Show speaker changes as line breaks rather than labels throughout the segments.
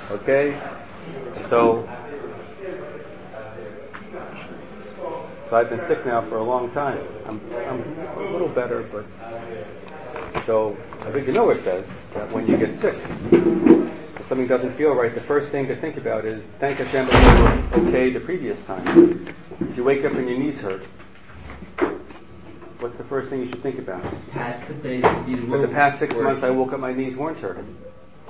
Okay? So I've been sick now for a long time. I'm a little better, but so I think where it says that when you get sick, if something doesn't feel right, the first thing to think about is thank Hashem that you were okay the previous time. If you wake up and your knees hurt, what's the first thing you should think about?
Past the days
but the past 6 months I woke up, my knees weren't hurting.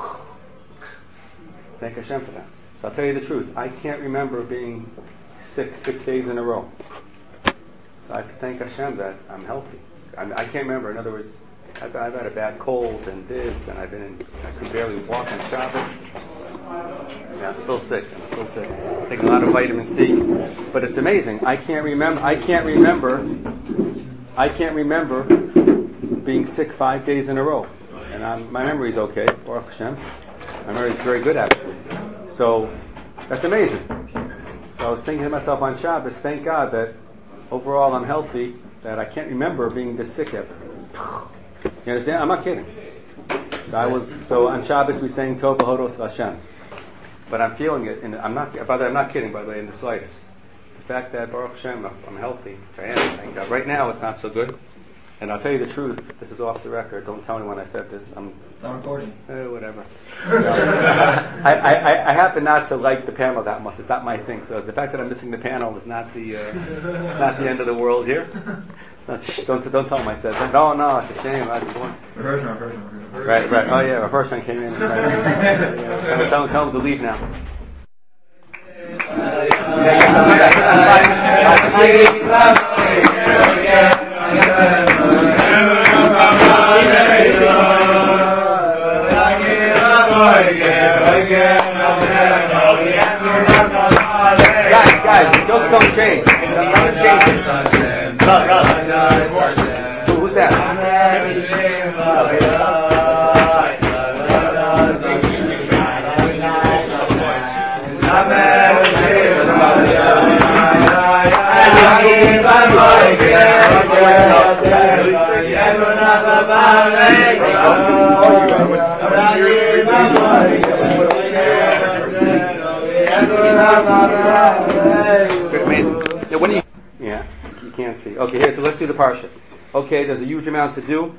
Thank Hashem for that. So I'll tell you the truth. I can't remember being sick 6 days in a row. So I have to thank Hashem that I'm healthy. I can't remember. In other words, I've had a bad cold and this, and I could barely walk on Shabbos. Yeah, I'm still sick. Taking a lot of vitamin C. But it's amazing. I can't remember being sick 5 days in a row. And my memory's okay. Baruch Hashem. My memory's very good, actually. So that's amazing. So I was thinking to myself on Shabbos, thank God that overall I'm healthy, that I can't remember being this sick ever. You understand? I'm not kidding. So on Shabbos we sang Tov V'Hodos Hashem. But I'm feeling it, and I'm not kidding, by the way, in the slightest. The fact that Baruch Hashem, I'm healthy, which I am, thank God. Right now it's not so good. And I'll tell you the truth, this is off the record, don't tell anyone I said this.
It's not recording.
Whatever. I happen not to like the panel that much. It's not my thing. So the fact that I'm missing the panel is not the end of the world here. Don't tell them I said that. No, it's a shame. I was born.
Rehearsal.
Right. Oh yeah, our first one came in. Right. Tell them to leave now. Guys, the jokes don't change. Nothing changes. Who's that? It's amazing. Yeah, you can't see. Okay, here, so let's do the parsha. Okay, there's a huge amount to do.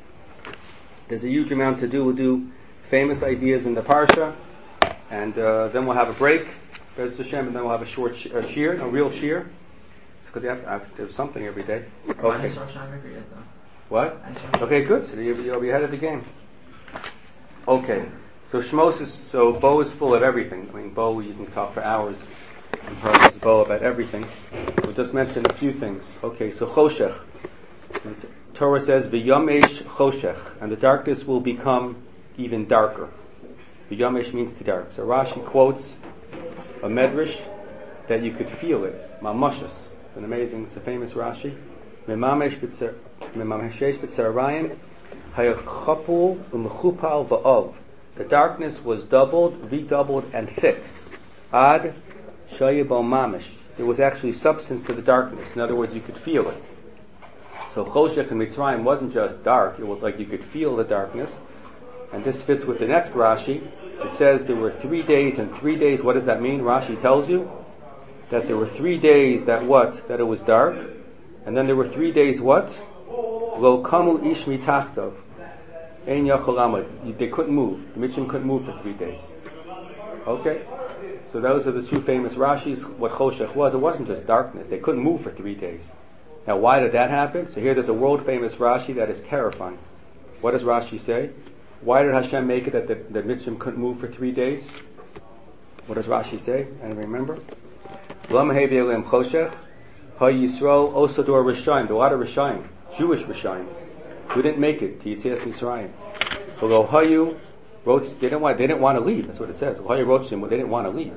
We'll do famous ideas in the parsha, and then we'll have a break, Bez Hashem, and then we'll have a short shiur, a real shiur, because you have to do something every day. Okay. What? Okay, good. So you'll be ahead of the game. Okay. So Shmos so Bo is full of everything. I mean, Bo, you can talk for hours. I've heard Bo about everything. We'll just mention a few things. Okay, so Choshech. So the Torah says, V'yamesh Choshech, and the darkness will become even darker. V'yamesh means to dark. So Rashi quotes a medrash that you could feel it. Mamashas. It's a famous Rashi. Memamesh b'tzarayim hayachapul u'mechupal va'ov. The darkness was doubled, redoubled, and thick. Ad shayibol mamish. There was actually substance to the darkness. In other words, you could feel it. So Choshech in Mitzrayim wasn't just dark. It was like you could feel the darkness. And this fits with the next Rashi. It says there were 3 days and 3 days. What does that mean? Rashi tells you that there were 3 days that it was dark. And then there were 3 days what? Lo kamu ish mitachtov. Ein yachol amad. They couldn't move. The Mitzrayim couldn't move for 3 days. Okay? So those are the two famous Rashis. What Choshech was, it wasn't just darkness. They couldn't move for 3 days. Now why did that happen? So here there's a world famous Rashi that is terrifying. What does Rashi say? Why did Hashem make it that the Mitzrayim couldn't move for 3 days? What does Rashi say? Anyone remember? Lam hevi elim Choshech ha Yisrael osador Rishayim. There were a lot of Rishayim, Jewish Rishayim, who didn't make it to Yetzias Mitzrayim. Although Hayu wrote, they didn't want to leave. That's what it says. Hayu wrote to them, they didn't want to leave.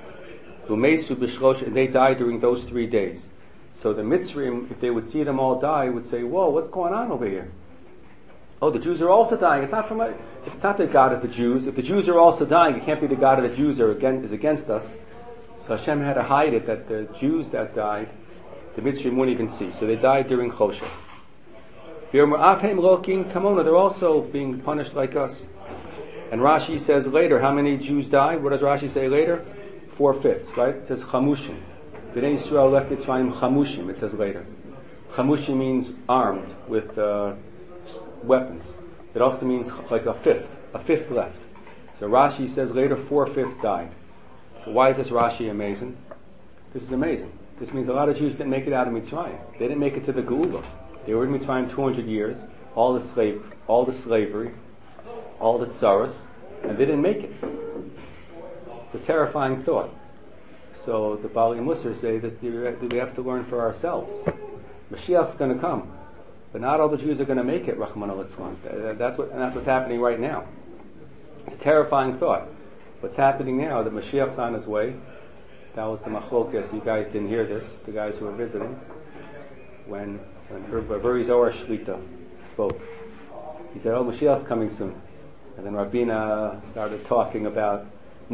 And they died during those 3 days. So the Mitzrayim, if they would see them all die, would say, "Whoa, what's going on over here? Oh, the Jews are also dying. It's not the God of the Jews. If the Jews are also dying, it can't be the God of the Jews is against us." So Hashem had to hide it that the Jews that died, the Mitzrayim wouldn't even see. So they died during Choshech. They're also being punished like us. And Rashi says later, how many Jews died? What does Rashi say later? 4/5, right? It says chamushim. Bnei Yisrael left Mitzrayim chamushim, it says later. Chamushim means armed with weapons. It also means like a fifth left. So Rashi says later 4/5 died. So why is this Rashi amazing? This is amazing. This means a lot of Jews didn't make it out of Mitzrayim. They didn't make it to the Geula. They were in Mitzrayim 200 years, all the slavery, all the tsaros, and they didn't make it. It's a terrifying thought. So the Bali Musar say this: we have to learn for ourselves. Mashiach's going to come, but not all the Jews are going to make it. Rachmana litzlan. That's what's happening right now. It's a terrifying thought. What's happening now? The Mashiach's on his way. That was the machlokas. You guys didn't hear this. The guys who were visiting, when Bari Zohar Shlita spoke, he said, "Oh, Mashiach's coming soon." And then Rabina started talking about,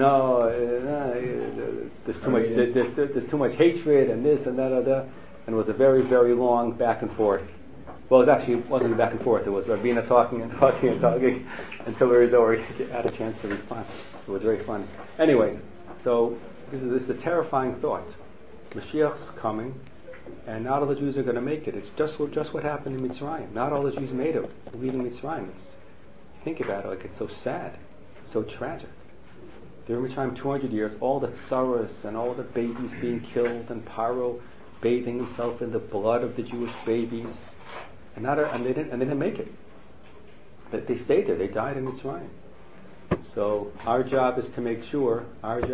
there's too much hatred and this and that and it was a very, very long back and forth. Well, it wasn't a back and forth. It was Rabina talking until Bari Zohar had a chance to respond. It was very funny. Anyway, so this is a terrifying thought. Mashiach's coming, and not all the Jews are going to make it. It's just what happened in Mitzrayim. Not all the Jews made it leaving Mitzrayim. Think about it, like it's so sad, it's so tragic. They were in Mitzrayim 200 years, all the tsaros and all the babies being killed, and Paro bathing himself in the blood of the Jewish babies, and they didn't make it. But they stayed there. They died in Mitzrayim. So our job is to make sure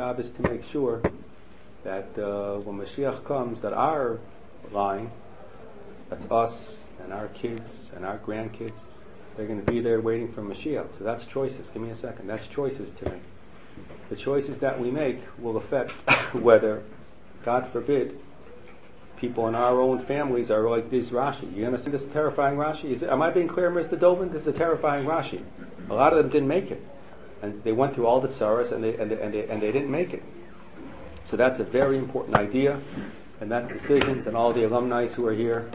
that when Mashiach comes, that our line, that's us and our kids and our grandkids, they're going to be there waiting for Mashiach. So that's choices. Give me a second. That's choices to make. The choices that we make will affect whether, God forbid, people in our own families are like this Rashi. You understand this terrifying Rashi? Am I being clear, Mr. Dobin? This is a terrifying Rashi. A lot of them didn't make it. And they went through all the tsaras and they didn't make it. So that's a very important idea, and that decisions and all the alumni who are here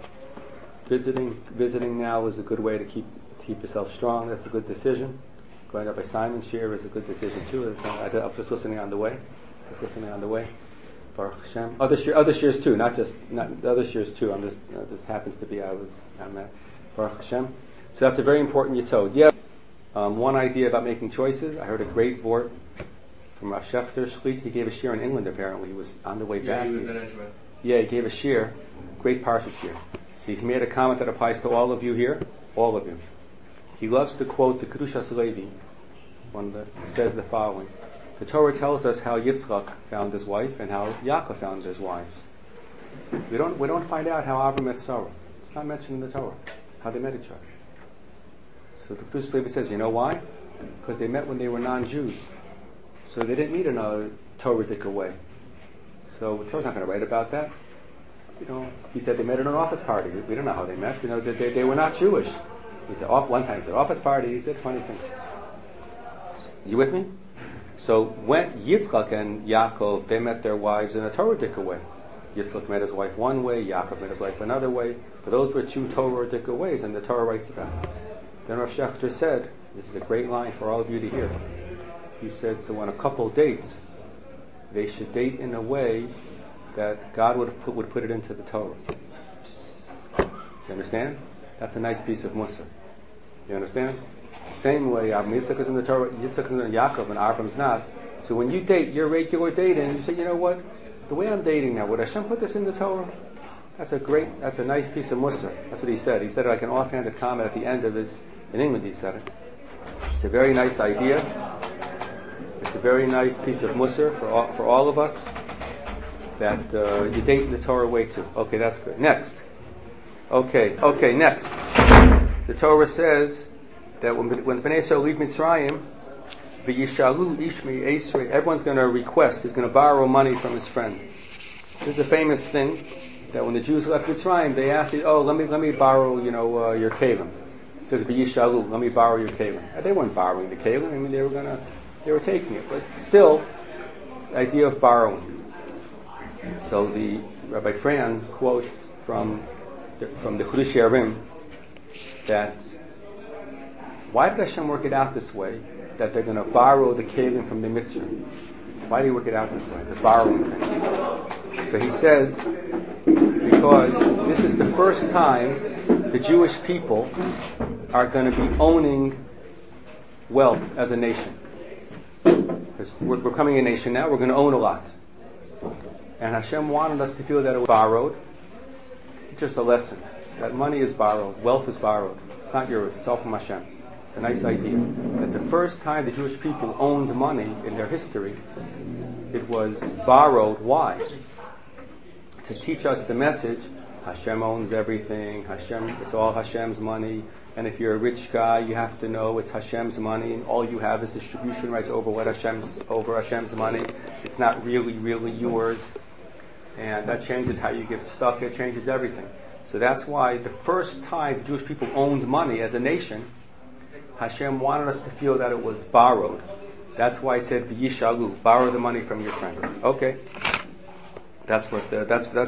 visiting now is a good way to keep yourself strong. That's a good decision. Going up by Simon's share is a good decision too. I'm just listening on the way. Baruch Hashem. Other shares too, not the other shares too. I'm just happens to be I'm at Baruch Hashem. So that's a very important yitod. Yeah. One idea about making choices. I heard a great vort from Rav Shechter Shlit. He gave a shir in England. Apparently, he was on the way back.
He was in Israel.
Yeah, he gave a shir, great parsha shir. So he made a comment that applies to all of you here, all of you. He loves to quote the Kedushas Levi, one that says the following: the Torah tells us how Yitzchak found his wife and how Yaakov found his wives. We don't find out how Avram met Sarah. It's not mentioned in the Torah how they met each other. So the Kedushas Levi says, you know why? Because they met when they were non-Jews. So they didn't meet in a Torah-dic way. So the Torah's not going to write about that. He said they met at an office party. We don't know how they met. They were not Jewish. He said, one time he said, office party. He said funny things. You with me? So when Yitzchak and Yaakov, they met their wives in a Torah-dic way. Yitzchak met his wife one way, Yaakov met his wife another way. But those were two Torah-dic ways, and the Torah writes about it. Then Rav Shechter said, this is a great line for all of you to hear. He said, so when a couple dates, they should date in a way that God would put it into the Torah. You understand? That's a nice piece of Musa. You understand? The same way, Yitzchak is in the Torah, Yitzchak is in Yaakov, and Avram's not. So when you date, your regular dating, you say, you know what? The way I'm dating now, would Hashem put this in the Torah? That's a nice piece of Musa. That's what he said. He said it like an offhanded comment at the end of in England he said it. It's a very nice idea. It's a very nice piece of Musa for all of us, that you date in the Torah way too. Okay, that's good. Next. Okay, next. The Torah says that when Bnei Yisrael leave Mitzrayim, v'yishalu ishmi esrei, everyone's going to request, he's going to borrow money from his friend. This is a famous thing, that when the Jews left Mitzrayim, they asked, let me borrow, your kelim. It says v'yishalu, let me borrow your kelim. They weren't borrowing the kelim. I mean, they were taking it, but still, the idea of borrowing. So the Rabbi Fran quotes from the Chiddushei HaRim that why did Hashem work it out this way? that they're going to borrow the kelim from the Mitzrayim. Why do you work it out this way? The borrowing thing. So he says, because this is the first time the Jewish people are going to be owning wealth as a nation. Because we're becoming a nation now, we're going to own a lot. And Hashem wanted us to feel that it was borrowed. Teach us a lesson. That money is borrowed, wealth is borrowed. It's not yours, it's all from Hashem. It's a nice idea. That the first time the Jewish people owned money in their history, it was borrowed. Why? To teach us the message, Hashem owns everything, it's all Hashem's money, and if you're a rich guy, you have to know it's Hashem's money, and all you have is distribution rights over Hashem's money. It's not really yours. And that changes how you give stuff, it changes everything. So that's why the first time the Jewish people owned money as a nation, Hashem wanted us to feel that it was borrowed. That's why it said v'yishalu, borrow the money from your friend. Okay, that's from the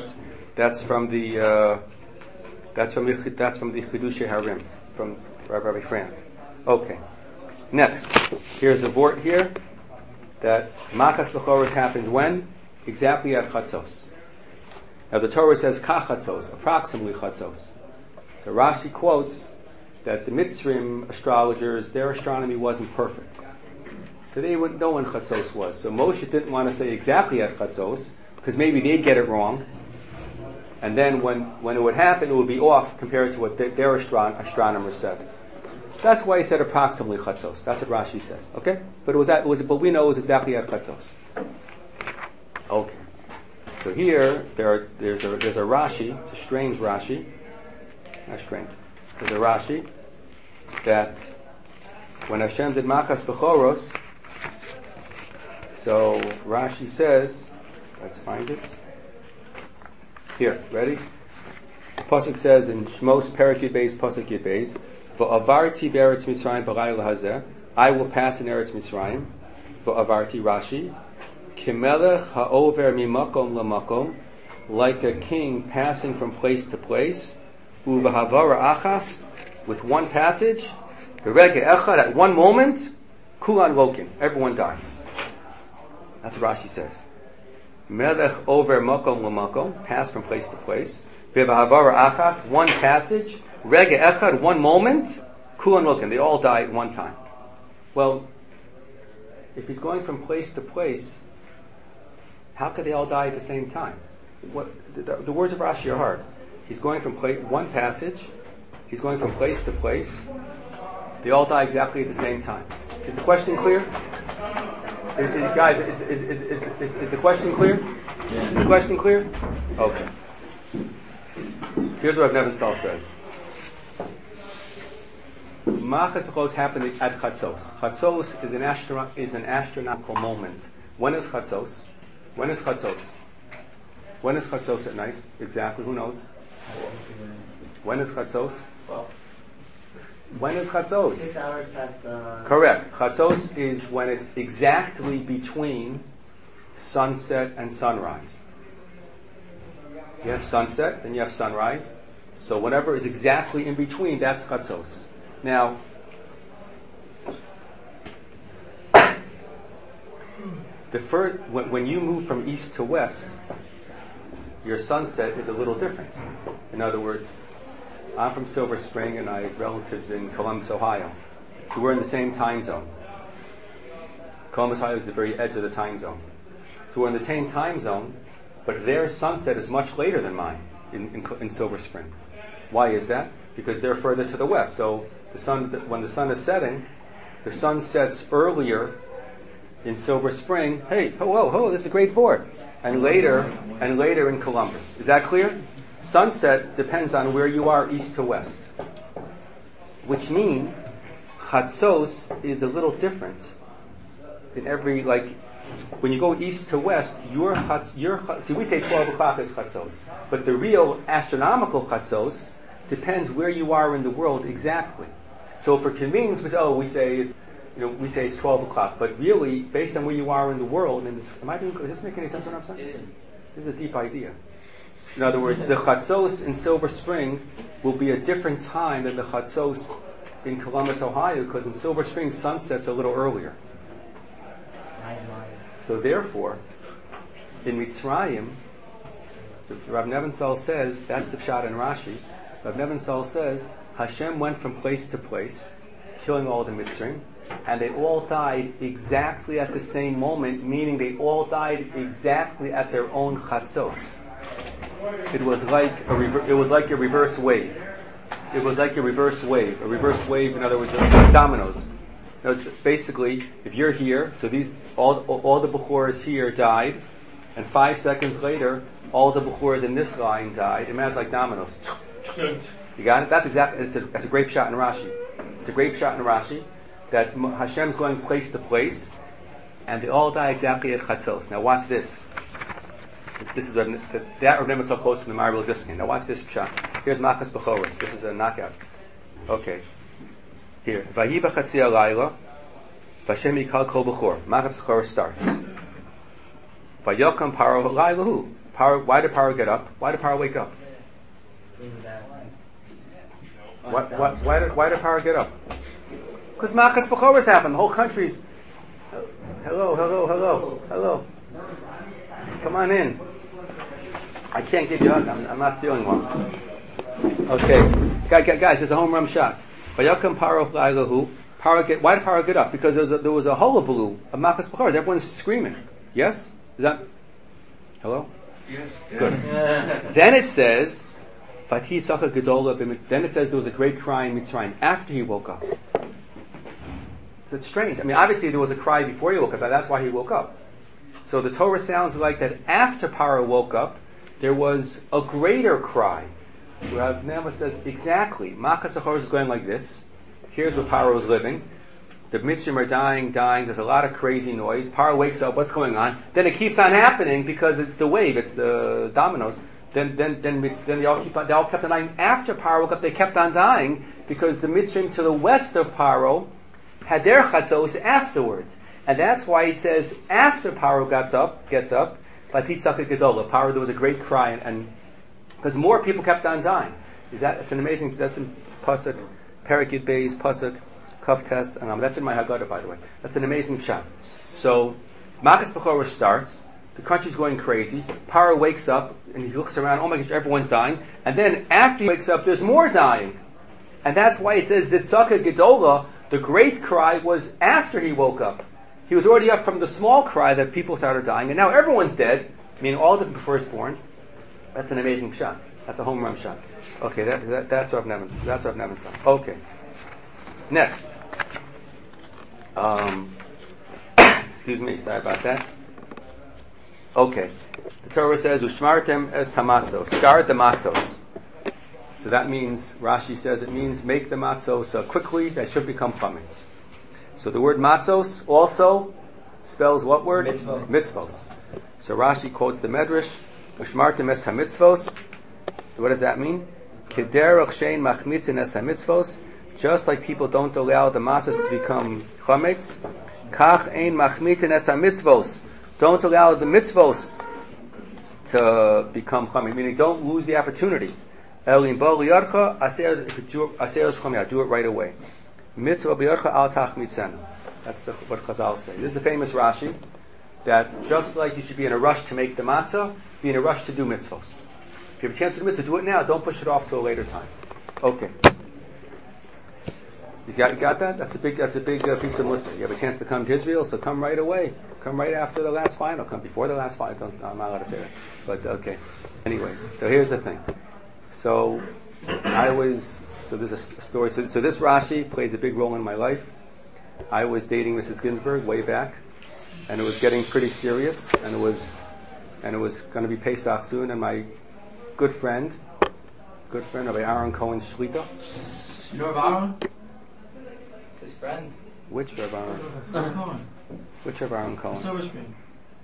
Chidushei Harim from Rabbi Frand. Okay, next here's a vort here that Makas Bechoros happened when? Exactly at Chatzos. Now the Torah says kachatzos, approximately chatzos. So Rashi quotes that the Mitzrayim astrologers, their astronomy wasn't perfect. So they wouldn't know when chatzos was. So Moshe didn't want to say exactly at chatzos, because maybe they'd get it wrong. And then when it would happen, it would be off compared to what their astronomers said. That's why he said approximately chatzos. That's what Rashi says. Okay? But but we know it was exactly at chatzos. Okay. So here, there's a Rashi, it's a strange Rashi, not strange, there's a Rashi, that when Hashem did Makas Bechoros, so Rashi says, let's find it, here, ready? Pasuk says in Shmos Perek Yud Beis, Pasuk Yud Beis, V'avarti be'eretz Mitzrayim b'layla hazeh, I will pass in Eretz Mitzrayim, V'avarti Rashi, Kimelech ha'over mimakom lamakom, like a king passing from place to place, uvahavara achas, with one passage, berege echad, at one moment, kulan woken, everyone dies. That's what Rashi says. Melech over makom lamakom, pass from place to place, uvahavara achas, one passage, rege echad, one moment, kulan woken, they all die at one time. Well, if he's going from place to place, how could they all die at the same time? The words of Rashi are hard. He's going from one passage. He's going from place to place. They all die exactly at the same time. Is the question clear? Guys, is the question clear?
Yeah.
Is the question clear? Okay. So here's what Rav Nebenzahl says. Machas Bechoros happened at Chatzos. Chatzos is an astronomical moment. When is Chatzos? When is Chatzos? When is Chatzos at night? Exactly, who knows? When is Chatzos? When is Chatzos?
6 hours past
Correct. Chatzos is when it's exactly between sunset and sunrise. You have sunset, then you have sunrise. So whatever is exactly in between, that's Chatzos. Now, when you move from east to west, your sunset is a little different. In other words, I'm from Silver Spring and I have relatives in Columbus, Ohio. So we're in the same time zone. Columbus, Ohio is the very edge of the time zone. So we're in the same time zone, but their sunset is much later than mine in Silver Spring. Why is that? Because they're further to the west. So when the sun is setting, the sun sets earlier in Silver Spring. Hey, this is a great vort. And later in Columbus. Is that clear? Sunset depends on where you are, east to west. Which means Chatzos is a little different in every, when you go east to west, see, we say 12 o'clock is Chatzos, but the real astronomical Chatzos depends where you are in the world exactly. So for convenience, we say it's 12 o'clock, but really, based on where you are in the world, does this make any sense what I'm saying? This is a deep idea. In other words, the Chatzos in Silver Spring will be a different time than the Chatzos in Columbus, Ohio, because in Silver Spring sun sets a little earlier. So therefore, in Mitzrayim, Rav Nebenzahl says, that's the pshat in Rashi, Rav Nebenzahl says, Hashem went from place to place, killing all the Mitzrayim, and they all died exactly at the same moment, meaning they all died exactly at their own chatzos. It was like a reverse wave. It was like a reverse wave. A reverse wave, in other words, like dominoes. No, it's basically, if you're here, so these all the Bechoros here died, and 5 seconds later, all the Bechoros in this line died. It matters like dominoes. You got it? That's exactly. It's a great shot in Rashi. It's a great shot in Rashi that Hashem's going place to place, and they all die exactly at Chatzos. Now watch this. This is that Rav Nebenzahl quotes from the Maribel Diskin. Now watch this shot. Here's Makas Bechoros. This is a knockout. Okay. Here. Vayi b'chatzi alayla, v'Hashem yikal kol bechor. Makas Bechoros starts. Vayokam Paro alayla hu. Why did Paro get up? Why did Paro wake up? Why did Paro get up? Because Makas Bechoros happened. The whole country's hello. Come on in. I can't give you a hug. I'm not feeling well. Okay, guys, there's a home run shot. Vayakam Paro Lailahu. Why did Paro get up? Because there was a hullabaloo of Makas Bechoros. Everyone's screaming. Yes? Is that? Hello?
Yes.
Good. Then it says, Fatih Tzaka Gedola. Then it says there was a great cry in Mitzrayim after he woke up. So it's strange. I mean, obviously there was a cry before he woke up. That's why he woke up. So the Torah sounds like that after Paro woke up, there was a greater cry. Rav Nebenzahl says, exactly. Makas Bechoros is going like this. Here's where Paro is living. The Mitzrayim are dying. There's a lot of crazy noise. Paro wakes up. What's going on? Then it keeps on happening because it's the wave. It's the dominoes. Then they all kept on dying. After Paro woke up, they kept on dying because the Mitzrayim to the west of Paro had their chatzos afterwards. And that's why it says after Paro gets up, Vatitzaka Gedola. Paro, there was a great cry, and because more people kept on dying. It's an amazing. That's in Pasuk, Perek Yud Beis, Pasuk, Kaftes, and that's in my Haggadah, by the way. That's an amazing shot. So Makas Bechoros starts. The country's going crazy. Paro wakes up and he looks around. Oh my gosh, everyone's dying. And then after he wakes up, there's more dying. And that's why it says that Tzaka Gedola, the great cry, was after he woke up. He was already up from the small cry that people started dying, and now everyone's dead, meaning all the firstborn. That's an amazing shot. That's a home run shot. Okay, that's Rav Nebenzahl. That's Rav Nebenzahl. Okay. Next. Excuse me, sorry about that. Okay. The Torah says, Ushmartem es hamatzos. Guard the matzos. So that means, Rashi says, it means make the matzos quickly, that should become chametz. So the word matzos also spells what word? Mitzvos. So Rashi quotes the Medrash, Ushmartem es hamitzvos. What does that mean? Kederach shein machmitzin es hamitzvos. Just like people don't allow the matzos to become chametz, kach ein machmitzin es hamitzvos. Don't allow the mitzvos to become chametz, meaning don't lose the opportunity. Elim bo liyarcha aser schomia. Do it right away. Mitzvah b'yarcha al tachmitzen. That's what Chazal say. This is a famous Rashi that just like you should be in a rush to make the matzah, be in a rush to do mitzvos. If you have a chance to do mitzvah, do it now. Don't push it off to a later time. Okay. You got that? That's a big piece of mussar. You have a chance to come to Israel, so come right away. Come right after the last final. Come before the last final. I'm not allowed to say that. But okay. Anyway, so here's the thing. So there's a story. So this Rashi plays a big role in my life. I was dating Mrs. Ginsburg way back, and it was getting pretty serious, and it was going to be Pesach soon, and my good friend, Rabbi Aaron Cohen Shlita.
You know about Aaron?
It's his friend.
Which Rabbi Aaron? Which Rabbi Aaron Cohen?
Silver Spring.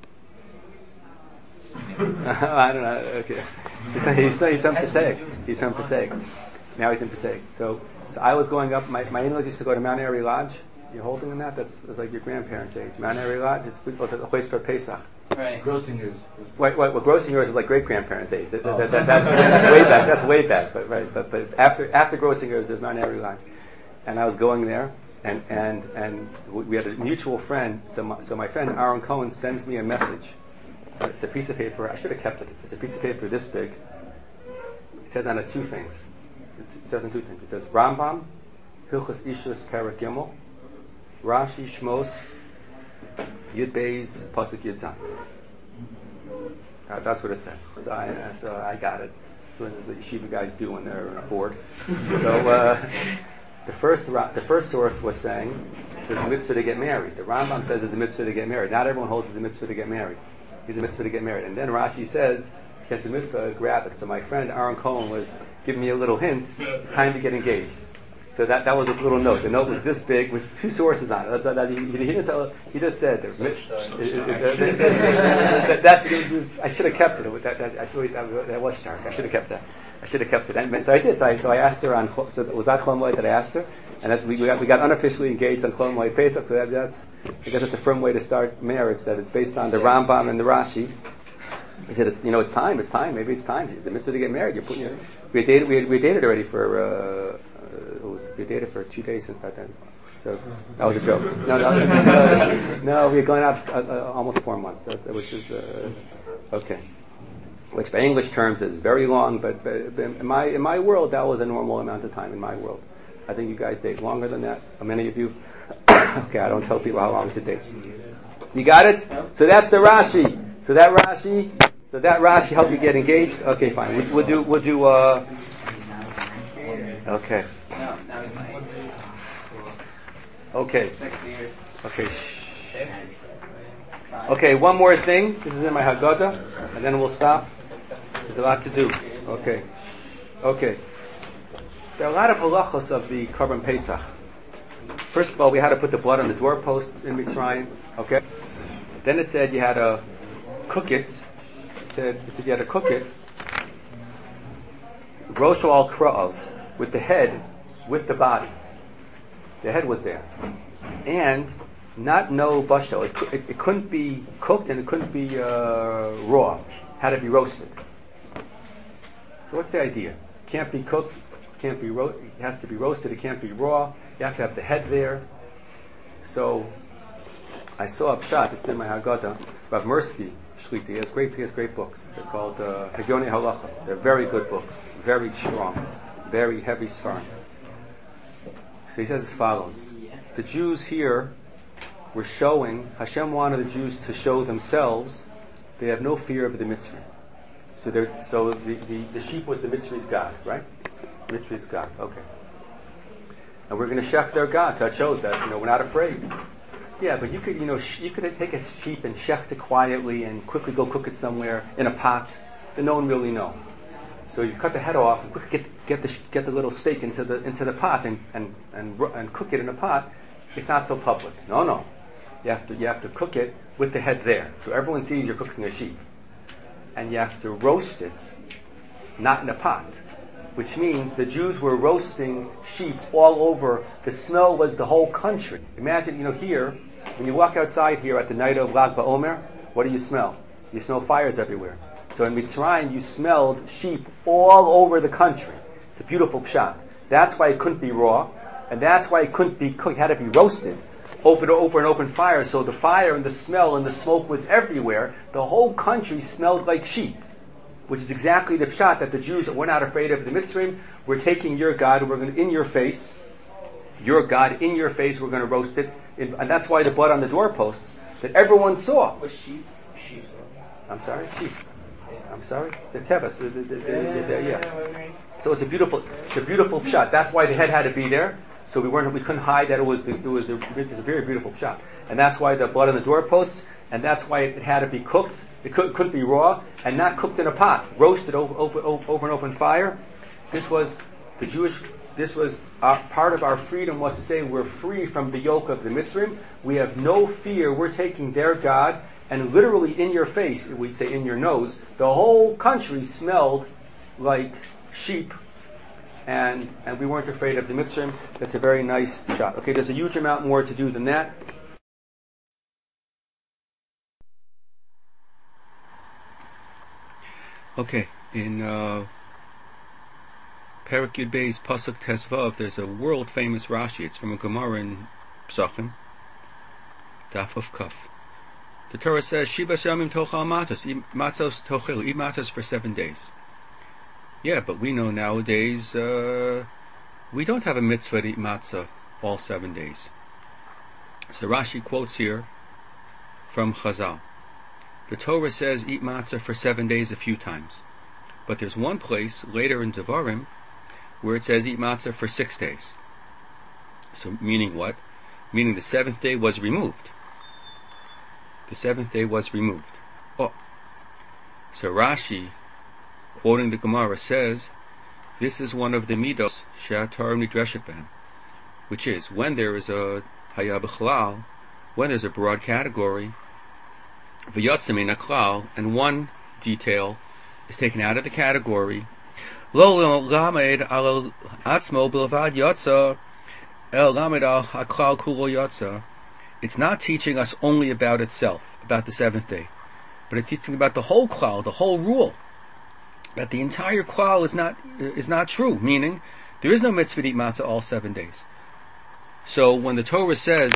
I don't know. Okay, he's from Passaic. He's from Passaic. Now he's in Passaic. So I was going up. My in-laws used to go to Mount Airy Lodge. You're holding in that? That's like your grandparents' age. Mount Airy Lodge is a place for Pesach.
Right.
Grossinger's.
Wait, Grossinger's is like great grandparents' age. That's way back. That's way back. But after Grossinger's, there's Mount Airy Lodge. and I was going there, and we had a mutual friend. So my friend Aaron Cohen sends me a message. So it's a piece of paper. I should have kept it. It's a piece of paper this big. It says on it two things. It says on two things. It says Rambam, Hilchos Ishus Perek Gimel, Rashi Shmos, Yud Beis Pasuk Yud Zayin. That's what it said. So I got it. So as the yeshiva guys do when they're bored. So the first source was saying there's a mitzvah to get married. The Rambam says there's a mitzvah to get married. Not everyone holds it's a mitzvah to get married. It's a mitzvah to get married. And then Rashi says, if it's a mitzvah, grab it. So my friend Aaron Cohen was giving me a little hint. It's time to get engaged. So that was this little note. The note was this big with two sources on it. He just said that's. I should have kept it. That was stark. I should have kept that. I should have kept it. And so I did. So I asked her on. So it was that Chol Moed that I asked her, and that's we got unofficially engaged on Chol Moed Pesach. So that's I guess it's a firm way to start marriage. That it's based on the Rambam and the Rashi. He said, it's time. Maybe it's time. It's a mitzvah to get married. You're putting. We dated already for. We dated for 2 days since that then. So that was a joke. No, we were going out almost 4 months, which is okay. Which by English terms is very long, but in my world that was a normal amount of time in my world. I think you guys date longer than that. Many of you. Okay, I don't tell people how long to date. You got it? So that's the Rashi. So that Rashi helped you get engaged. Okay, fine. We'll do. Okay. Okay. Okay, one more thing. This is in my Haggadah, and then we'll stop. There's a lot to do. Okay. There are a lot of halachos of the Korban Pesach. First of all, we had to put the blood on the doorposts in Mitzrayim. Okay. Then it said you had to cook it. It said you had to cook it. Rosh al Kra'av, with the head, with the body. The head was there. And not no bashel. It couldn't be cooked and it couldn't be raw. It had to be roasted. So what's the idea? Can't be cooked, can't be it has to be roasted, it can't be raw. You have to have the head there. So I saw a pshat, this is in my Haggadah, Rav Mirsky, Shlita. He has great books. They're called Hagyonei Halacha. They're very good books, very strong, very heavy svarim. So he says as follows: the Jews here were showing, Hashem wanted the Jews to show themselves they have no fear of the Mitzri. So the sheep was the Mitzri's God, right? Mitzri's God, okay. And we're going to shech their God, so that shows that, we're not afraid. Yeah, but you could take a sheep and shecht it quietly and quickly go cook it somewhere in a pot that no one really know. So you cut the head off and quickly get the little steak into the pot and cook it in a pot. It's not so public. No. You have to cook it with the head there, so everyone sees you're cooking a sheep. And you have to roast it, not in a pot, which means the Jews were roasting sheep all over. The smell was the whole country. Imagine, here, when you walk outside here at the night of Lag BaOmer, what do you smell? You smell fires everywhere. So in Mitzrayim, you smelled sheep all over the country. It's a beautiful pshat. That's why it couldn't be raw, and that's why it couldn't be cooked. It had to be roasted over an open fire. So the fire and the smell and the smoke was everywhere. The whole country smelled like sheep, which is exactly the pshat that the Jews, we're not afraid of the Mitzrayim. We're taking your God, we're going to, in your face, your God in your face, we're going to roast it. And that's why the blood on the doorposts, that everyone saw.
Was sheep?
I'm sorry? Sheep. I'm sorry? The kebas. Yeah. So it's a beautiful pshat. That's why the head had to be there. So we couldn't hide that it's a very beautiful pshat. And that's why the blood on the doorposts, and that's why it had to be cooked. It couldn't be raw, and not cooked in a pot. Roasted over an open fire. This was part of our freedom, was to say we're free from the yoke of the Mitzrayim. We have no fear. We're taking their God, and literally in your face, we'd say in your nose, the whole country smelled like sheep, and we weren't afraid of the Mitzrayim. That's a very nice shot. Okay, there's a huge amount more to do than that. Okay, in Perek Yud Beis Pasuk Tesvav, there's a world famous Rashi. It's from a Gemara in Psachim, Daf of Kaf. The Torah says, Shiva Shamim Tochal Matzos, eat matzos tochel, eat matzos for 7 days. Yeah, but we know nowadays we don't have a mitzvah to eat matzah all 7 days. So Rashi quotes here from Chazal. The Torah says eat matzah for 7 days a few times. But there's one place later in Devarim where it says eat matzah for 6 days. So meaning what? Meaning the 7th day was removed. The 7th day was removed. Oh. So Rashi, quoting the Gemara, says, this is one of the midos she'atar nidreshet behem, which is when there is a hayah b'chlal, when there's a broad category, v'yotzeh min haklal, and one detail is taken out of the category, lo lamed al atzmo bilvad yotza el lamed al haklal kulo yotza. It's not teaching us only about itself, about the 7th day, but it's teaching about the whole klal, the whole rule, that the entire klal is not true, meaning there is no mitzvah to eat matzah all 7 days. So when the Torah says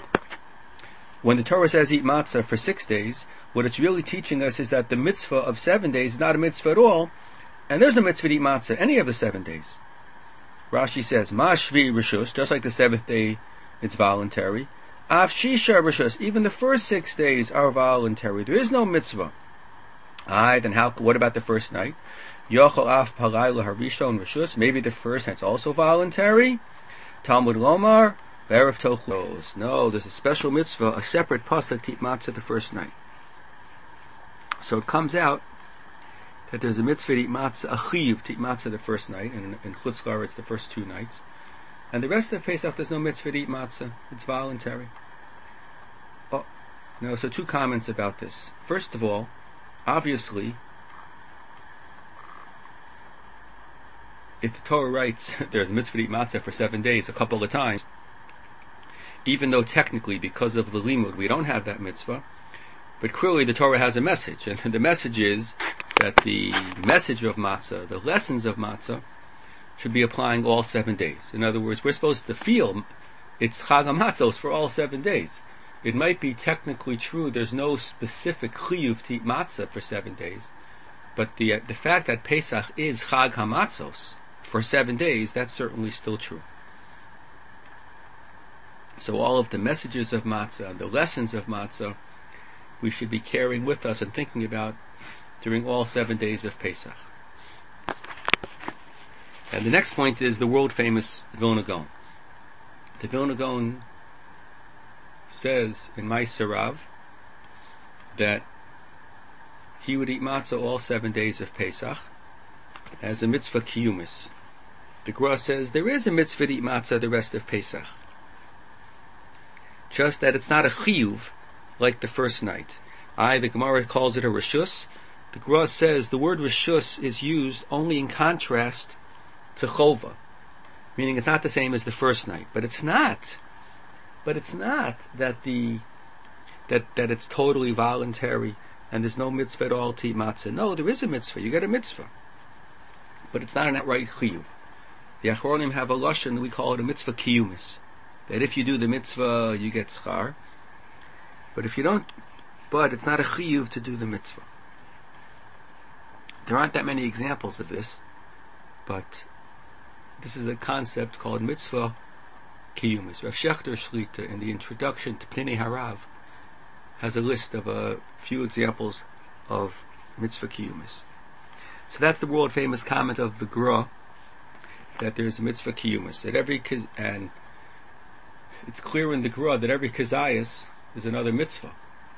eat matzah for 6 days, what it's really teaching us is that the mitzvah of 7 days is not a mitzvah at all, and there's no mitzvah to eat matzah any of the 7 days. Rashi says, Ma shvi rishus, just like the 7th day, it's voluntary. Av shisha rishus, even the first 6 days are voluntary. There is no mitzvah. Then what about the first night? Yochel af palayla harishon rishus, maybe the first night's also voluntary. Talmud lomar, erev tochlos. No, there's a special mitzvah, a separate pasuk to eat matzah the first night. So it comes out that there's a mitzvah to eat matzah, a chiyuv to eat matzah the first night, and in Chutz La'aretz it's the first 2 nights. And the rest of Pesach there's no mitzvah to eat matzah. It's voluntary. Oh, no, so 2 comments about this. First of all, obviously, if the Torah writes there's a mitzvah to eat matzah for 7 days a couple of times, even though technically because of the limud we don't have that mitzvah, but clearly the Torah has a message, and the message is that the message of matzah, the lessons of matzah, should be applying all 7 days. In other words, we're supposed to feel it's Chag HaMatzos for all 7 days. It might be technically true there's no specific chiyuv to eat matzah for 7 days, but the fact that Pesach is Chag HaMatzos for 7 days, that's certainly still true. So all of the messages of matzah, the lessons of matzah, we should be carrying with us and thinking about during all 7 days of Pesach. And the next point is the world famous Vilna Gaon. The Vilna Gaon says in Ma'aser Rav that he would eat matzah all 7 days of Pesach as a mitzvah kiyumis. The Gra says there is a mitzvah to eat matzah the rest of Pesach, just that it's not a chiyuv like the first night. The Gemara calls it a rishus. The Gra says the word rishus is used only in contrast to chova, meaning it's not the same as the first night. But it's not that that it's totally voluntary and there's no mitzvah at all to eat matzah. No, there is a mitzvah. You get a mitzvah, but it's not an outright chiyuv. The Achronim have a lashon, we call it a mitzvah kiyumis, that if you do the mitzvah you get schar, but if you don't, but it's not a chiyuv to do the mitzvah. There aren't that many examples of this, but this is a concept called mitzvah kiyumis. Rav Shechter Shlita, in the introduction to Pnei Harav, has a list of a few examples of mitzvah kiyumis. So that's the world famous comment of the Gra, that there's a mitzvah kiyumis. And it's clear in the Gra that every kazayas is another mitzvah.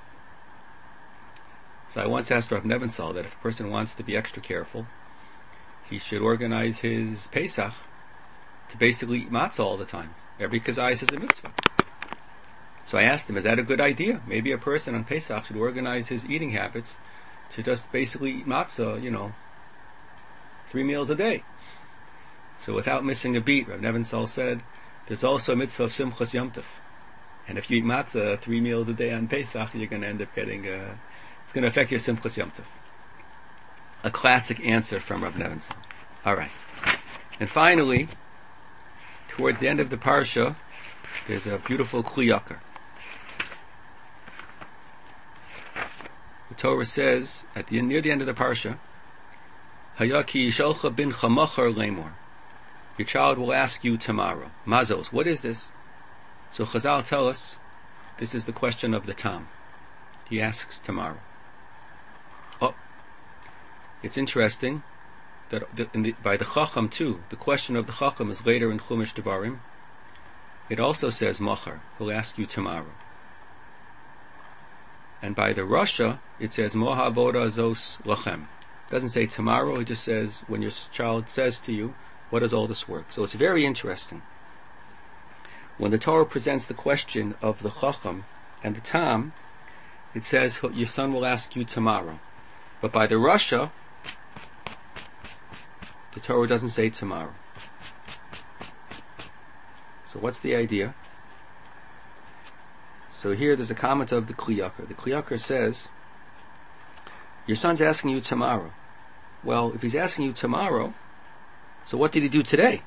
So I once asked Rav Nebenzahl that if a person wants to be extra careful, he should organize his Pesach to basically eat matzah all the time. Every kazayas is a mitzvah. So I asked him, is that a good idea? Maybe a person on Pesach should organize his eating habits to just basically eat matzah, 3 meals a day. So without missing a beat, Rav Nebenzahl said, there's also a mitzvah of Simchas Yom Tov. And if you eat matzah 3 meals a day on Pesach, you're going to end up getting, it's going to affect your Simchas Yom Tov. A classic answer from Rav Nebenzahl. Alright. And finally, towards the end of the parsha, there's a beautiful Kli Yakar. The Torah says, near the end of the parsha, Hayaki yisholcha bin chamachar lemor. Your child will ask you tomorrow. Mazos, what is this? So Chazal tell us, this is the question of the Tam. He asks tomorrow. Oh, it's interesting that by the Chacham too, the question of the Chacham is later in Chumash Devarim. It also says Machar, he'll ask you tomorrow. And by the Rasha, it says Mohavoda Zos Lachem. It doesn't say tomorrow, it just says when your child says to you, what does all this work? So it's very interesting. When the Torah presents the question of the Chacham and the Tam, it says your son will ask you tomorrow. But by the Rasha, the Torah doesn't say tomorrow. So what's the idea? So here there's a comment of the Kli Yakar. The Kli Yakar says, your son's asking you tomorrow. Well, if he's asking you tomorrow, so what did he do today?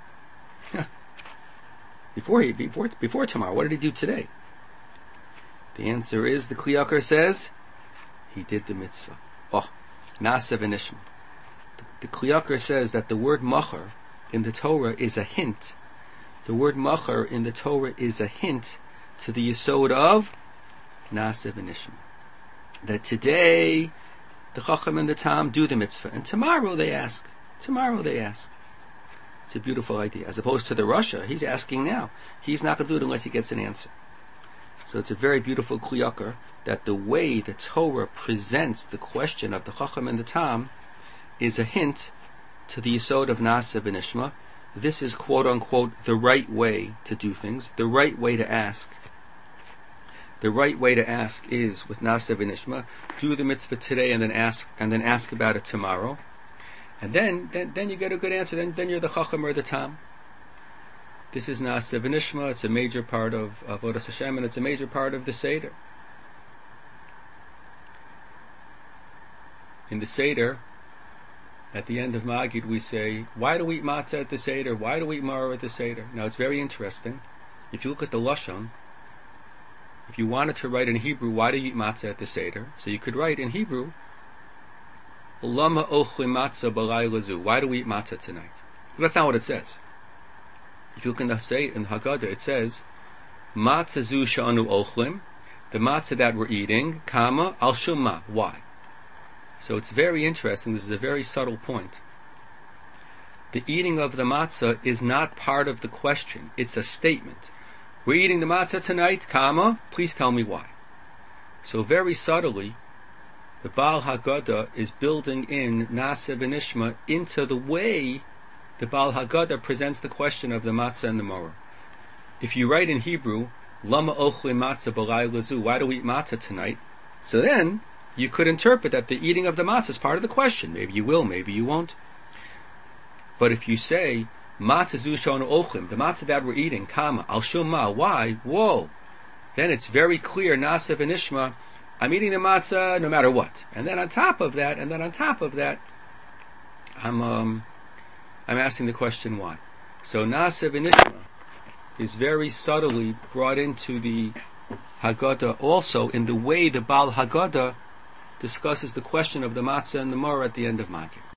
before tomorrow, what did he do today? The answer is, the Kli Yakar says, he did the mitzvah. Oh, Na'aseh v'nishma. The Kli Yakar says that the word machar in the Torah is a hint. The word machar in the Torah is a hint to the yesod of Na'aseh v'nishma. That today the Chacham and the Tam do the mitzvah, and tomorrow they ask. It's a beautiful idea. As opposed to the Rasha, he's asking now. He's not going to do it unless he gets an answer. So it's a very beautiful Kli Yakar that the way the Torah presents the question of the Chacham and the Tam is a hint to the yesod of Na'aseh v'nishma. This is quote unquote the right way to do things, the right way to ask. The right way to ask is with Na'aseh v'nishma, do the mitzvah today and then ask about it tomorrow. And then you get a good answer, then you're the Chacham or the Tam. This is Na'aseh v'nishma, it's a major part of Avodas Hashem, and it's a major part of the Seder. In the Seder, at the end of Magid, we say, why do we eat matzah at the Seder? Why do we eat maror at the Seder? Now, it's very interesting. If you look at the Lashon, if you wanted to write in Hebrew, why do you eat matzah at the Seder? So you could write in Hebrew, Lama ochli matzah b'layla lazu. Why do we eat matzah tonight? But that's not what it says. If you look in the Haggadah, it says, matzah zu sha'anu ochlim, the matzah that we're eating, kama al shumma. Why? So it's very interesting. This is a very subtle point. The eating of the matzah is not part of the question. It's a statement. We're eating the matzah tonight, kama, please tell me why. So very subtly, the Baal Haggadah is building in Na'aseh v'nishma into the way the Baal Haggadah presents the question of the matzah and the maror. If you write in Hebrew, Lama ochli matzah b'layla lazu, why do we eat matzah tonight? So then, you could interpret that the eating of the matzah is part of the question. Maybe you will, maybe you won't. But if you say, matzah zu shonu ochlim, the matzah that we're eating, kama, al shumma, why? Whoa! Then it's very clear, Na'aseh v'nishma, I'm eating the matzah no matter what. And then on top of that, I'm asking the question why. So Na'aseh v'nishma is very subtly brought into the Haggadah also in the way the Baal Haggadah discusses the question of the matzah and the maror at the end of Magid.